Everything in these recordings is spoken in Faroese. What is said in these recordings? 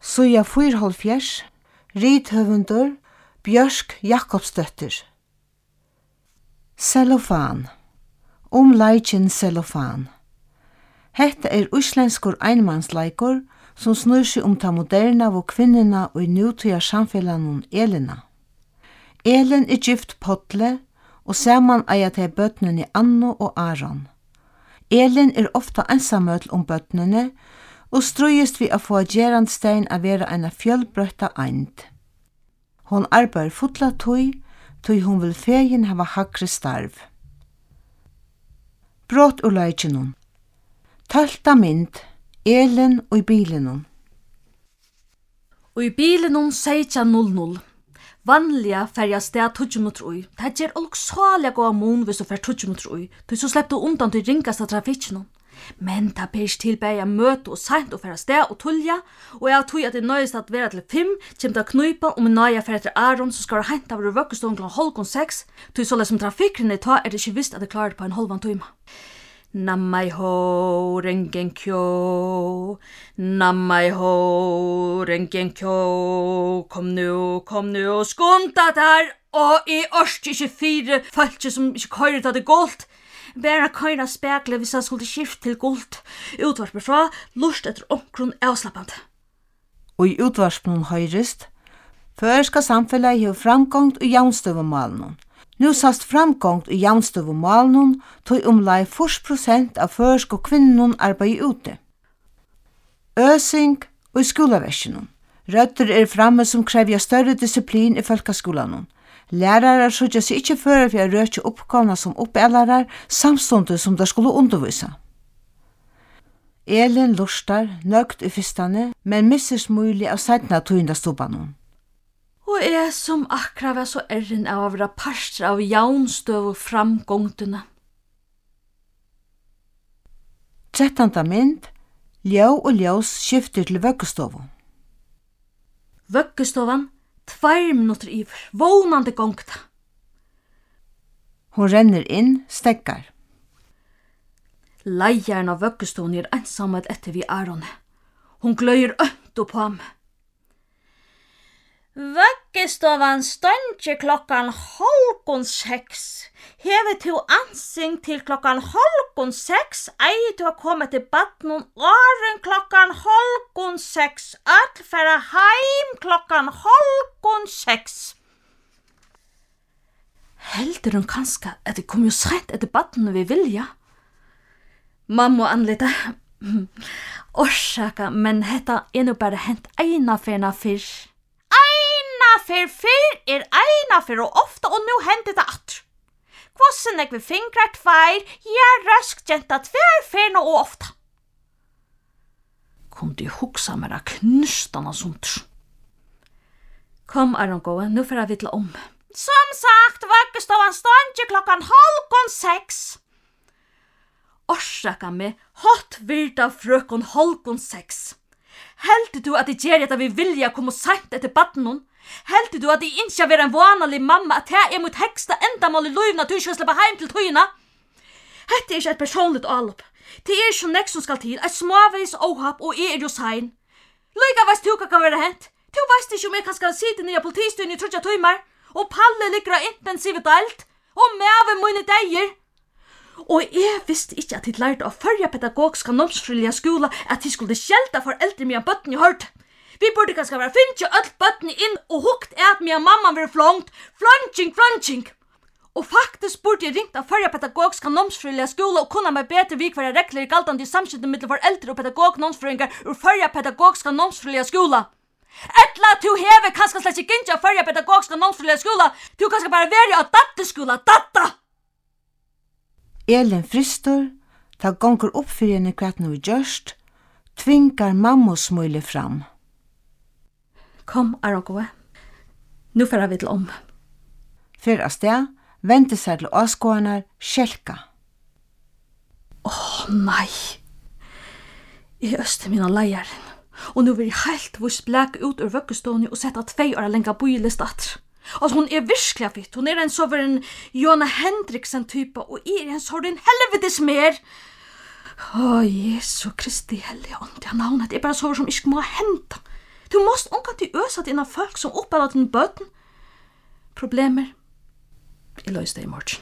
Suja 74, rithøvundur, Bjørk Jakobsdøttir. Cellofan. Leikin cellofan. Hetta uslenskur einmansleikur som snur seg ta moderna og kvinnina og i nutida samfellanum Elina. Elin gift Podle og saman eiga tei bøtnene Anno og Aron. Elin ofta ensamøtl bøtnene og strøyest vi å få gerandstein a vera eina fjølbrøtta eind. Hon arbeider fotla tøy hon vil fegin hava hakre starv. Brot ur leikinum. 12. mynd, Elin og i bilinum. Og i bilinum 16:00. Vanliga färja sted 20 minutter ui. Det gjør olksalega gåa mun hvis du fer 20 minutter ui. Du så slepp du undan til ringast av trafikken. Men ta pers til bæja møte og seint og færa sted og tullja. Og jeg tog at det nøyest at vera til 5, kjem til knuipa og med nøya færa til Aron, så skal du henta av røkkestånd kl. 5:30. Du så som trafikken ta det ikke visst at det klarer på en halvan time. Nammai ho, rengen kjå, nammai ho, rengen kjå, kom nu, skunda der, og I orsk ikke 4 falskje som ikke køyret av det guldt. Vera køyra spekle hvis jeg skulle skifte til guldt. Utvarsper fra, lust etter omkron avslappant. Og I utvarspen høyrest, førska samfellet hev framgångt og jaunstøvumalen. Nu sast framgångt i jaunstøvumalen tog omlai 40% av førsk og kvinnen arbeid ute. Øsing og I skolaversen. Røtter framme som krevja større disiplin I folkaskolan. Lærere sørger seg ikke føre for å røke oppgavene som oppelærere samståndet som de skulle undervisa. Elin lustar, nøgt I fyrstane, men misser smulig av seitna tøyndastobanen. Og jeg som akkurat var så erren av å være parster av jaunstøv og framgångtene. 13. mynd, ljå og ljós skifter til vøggestovu. Vøggestovan, 2 minutter iver, vånande gongta. Hon renner inn, stekkar. Leieren av vøggestoven ensamhet etter vi Arone. Hon gløyer ømt opp på ham. Vøggestovan stønge klokkan 5:30. Hever to ansing til klokkan 5:30. Eier du å komme til badnen åren klokkan 5:30. Øtl færa heim klokkan 5:30. Heldur hun kanskje at det kom jo sent etter badnen vi vilja? Mamma anlita. Orsaka, men hetta nu bare hent eina ferna fyrr. Fyr eina fyr og ofta, og nu hendet det at. Kvossen vi fingrar 2, røsk jenta 2 fyr og ofta. Kom du hugsa mer av knustana sånt. Kom, Aron gåe, nu får jeg vitla om. Som sagt, vøggestovan stånge klokkan 5:30. Orsaka meg, hot virda frøkon 5:30. Heldur du at det gjør at vi vilja komme sent etter badnen? Heldur du at det ikke vil være en vanlig mamma at jeg mot heksta endamål I løyvna at du ikke slipper heim til tøyna? Hette ikke et personligt avlopp. Det ikke nek som skal til, et småvis åhapp og jeg jo sein. Lyga veist du hva kan være hent? Du veist ikke om jeg kan skal sitte nere politistøyne I 30 tøymer, og Palle ligger av intensivet delt, og med mine deier. Og jeg visste ikke at de lærte av førja pedagogiska nomsfrilige skola at de skulle skjelta for eldre mye bøtten I hørt. Vi burde kanskje være finnkje ødelt bøtten inn og hukt at mye mamma vil flongt. Flonching. Og faktisk burde jeg ringt av førja pedagogiska nomsfrilige skola og kunne meg bedre vikvære regler I galtande I samskjøttet mittel for eldre og pedagog nomsfrilingar ur førja pedagogiska nomsfrilige skola. Etla du hever kanskje slett ikke av førja pedagogiska nomsfrilige skola. Du kanskje bare være av datteskola, datta! Elin fristor, ta gonger opp for henne kvart nu gjørst, tvingar mammosmøyle fram. Kom, Aron gåe. Nu får jeg vitla om. Fyr av sted, vente seg til åskåene, skjelka. Nei. Jeg øste mina leieren. Og nu vil jeg helt vurs blæk ut ur vøggestående og sette 2 år lenga bøyelist. Altså, hun virkelig fitt. Hun en sånn Jona Hendriksen-type, og jeg en sånn helvetes mer. Jesu Kristi hellige ånd, navnet er bare så som ikke må hente. Du måst ongan til øsa dina folk som oppala til bøtten. Problemer. Jeg løs det i morgen.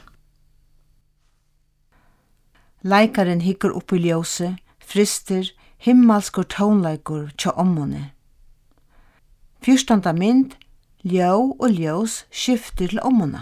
Leikaren hyggur upp i ljósi, frister, himmalskur tónleikur tja ommone. 14. mynd, ljó og ljós skifter til ommona.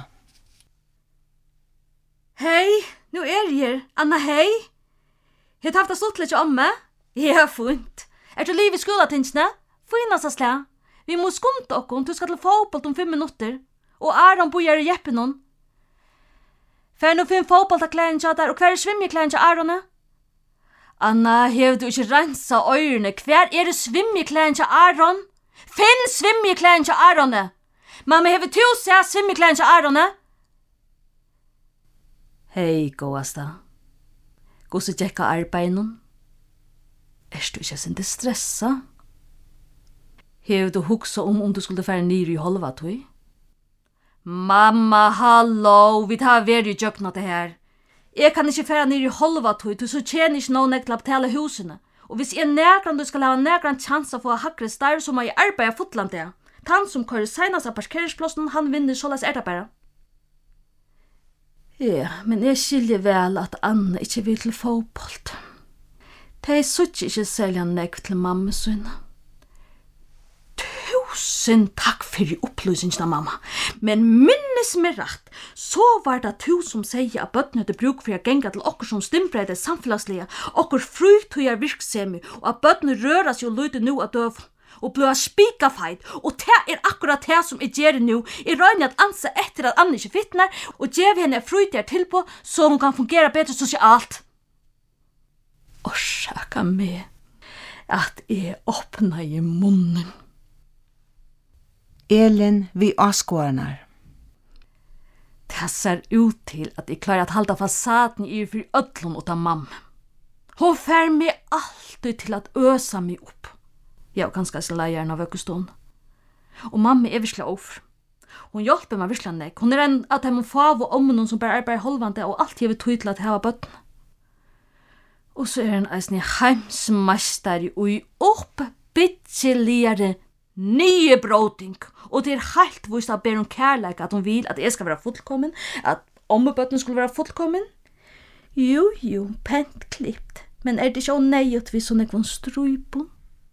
Hei, nu er jeg her. Anna, hei. Jeg har haft det stått litt om meg. Ja, fint. Er du liv i skolatingsene? Finast av slag. Vi må skunde okkon, du skal til fotboll om 5 minutter. Og Aron bor i Jeppinån. Fær nu 5 fotballtaklæren tja der, og hver er svimmeklæren tja Arone? Anna, hev du ikke rensa øyrene? Hver er det svimmeklæren tja Aron? Finn svimmeklæren tja Arone! Mamma, hev du se svimmeklæren tja Arone? Hei, gåasta. Gåse tjekka arbeidnum? Du ikke sindi stressa? Hev du hugsa om du skulle fære nyr i Holvatøy? Mamma, hallo, vi tar veri i jøkna det her. Jeg kan ikke fære nyr i Holvatøy, du så tjener ikke noen til å betale husene. Og hvis jeg nekran du skal ha nekran chans å få hakre starv, så må jeg arbeide fotland det. Han som kører senast av parkeringsplassen, han vinner såleis det bare. Ja, men jeg skiljer vel at Anna ikke vil til fotboll. De suttje ikke selja nekv til mamma sønne. Tusen takk for opplysningen, mamma. Men minnes meg rett, så var det du som sier at bøttene hadde bruk for å genga til okkur som stimbrede samfunnslige, okkur frutøyer virksemi, og at bøttene rører seg og lyder nå av døv, og blir spikafeit, og det er akkurat det som jeg gjør nå. Jeg røyner at anse etter at Anna ikke fittner, og gjør henne frutøyer tilpå, så hun kan fungere bedre sosialt. Orsaka meg at jeg åpna i munnen. Elin vi avskårenar. Det ser ut til at jeg klarer at halda fasaden i for ødlom utan mamma. Hun fær meg alltid til at øsa meg opp. Jeg var ganske leieren av økestånd. Og mamma er virkelig offer. Hun hjelper meg virkelig nek. Hun er en av dem fav og ommen som bare arbeider holvande og alltid har tog til at hava bøtten. Og så er han eisne heimsmeister i oppbytseligere nye bråting. Og det er helt vist av ber om kærleik at hun vil at jeg skal være fullkommen, at ommebøtten skulle være fullkommen. Jo, pent klippt. Men er det ikke nøyet hvis hun er kvann strøypen?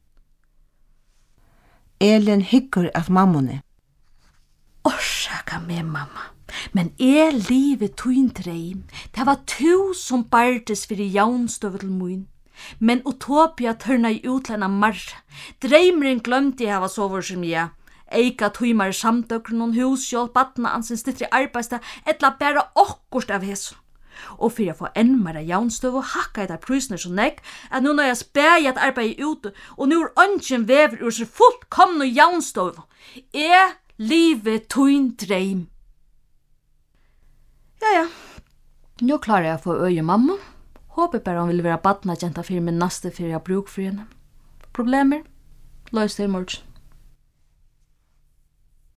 Elin hyggur at mammone. Orsaka meg, mamma. Men livet tøyn dreim. Det var tu som bardes for jaunstøve til mun. Men utopia tørna i utlænda marr. Dreimeren glemte jeg hava sover som jeg. Eika tøymar samtøkron, hushjål, batna ansins dittri arbeidsta, etla bæra okkurst av hesson. Og for å få enn mer jaunstøv og hakka etter prysner så nek, at nå når jeg spæg at arbeid ute, og nå er ønsken vever ur seg fullkomne jaunstøv. Livet tøyn dreim. Ja. Nå klarer jeg å få øye mamma. Håper bare hun vil være badna jenta for min naste for jeg har bruk for henne. Problemer? Løs til morgen.